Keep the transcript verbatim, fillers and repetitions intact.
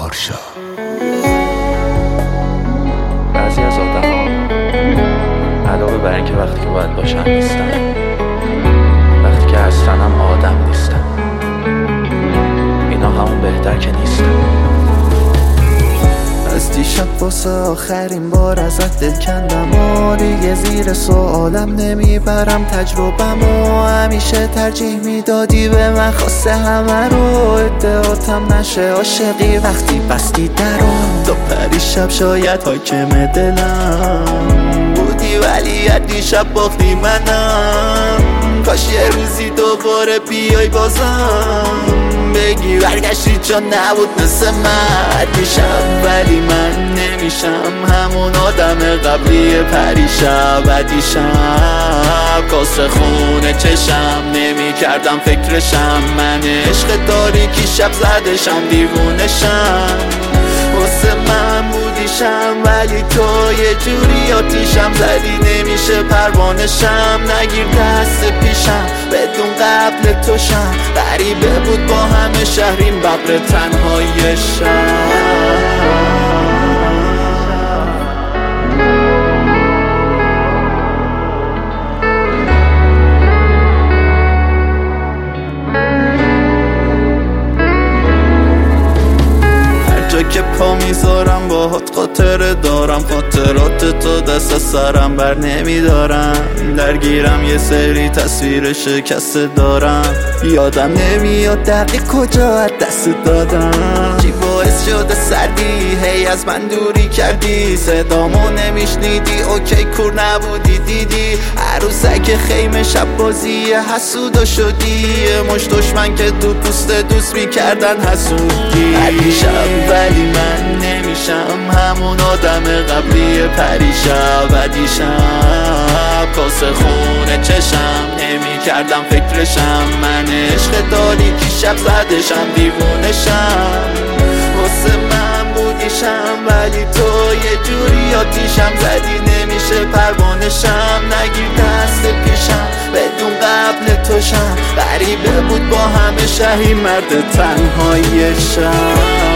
آرشا. بعضی از آدم‌ها علاوه بر اینکه وقتی که باید باشن نیستن، وقتی که هستن هم آدم نیستن. اینا همون بهتر که نیستن. از دیشب واسه آخرین بار ازت دل کندم و دیگه زیر سوالم نمیبرم تجربم و همیشه ترجیح میدادی به من خواسته همه رو ادعاتم نشه عاشقی وقتی بستی درم تو پریشب شاید حاکم دلم بودی ولی از دیشب باختی منم کاش یه روزی دوباره بیای بازم بگی برگشتی چون نبود مثل من دیشب ولی من نمیشم همون آدم قبلی پریشب دیشب کاسه خونه چشم نمی کردم فکرشم من عشق تاریکی شب زدشم دیوونشم واسه من بودیشم ولی تو یه جوری آتیشم زدی نمیشه پروانشم نگیر دست پیشم بدون قبل توشم غریبه بود با همه شهریم ببر تنهایشم که پا میذارم باهات خاطره دارم خاطرات تو دست سرم بر نمیدارم درگیرم یه سری تصویر شکسته دارم یادم نمیاد دقیق کجا از دست دادم چی باعث شده سردی هی از من دوری کردی صدامو نمیشنیدی اوکی کور نبودی دیدی عروسک خیمه شب بازی حسودا شدی مش دشمن که تو پوست دوست میکردن حسودی هر شب ولی من نمیشم همون آدم قبلی پریشب دیشب کاسه خونه چشم نمی کردم فکرشم من عشق تاریکی شب زدشم دیوونشم واسه من بودیشم ولی تو یه جوری آتیشم زدی نمیشه پروانشم نگیر دست پیشم بدون قبل توشم غریبه بود با همه شهی مرد تنهایشم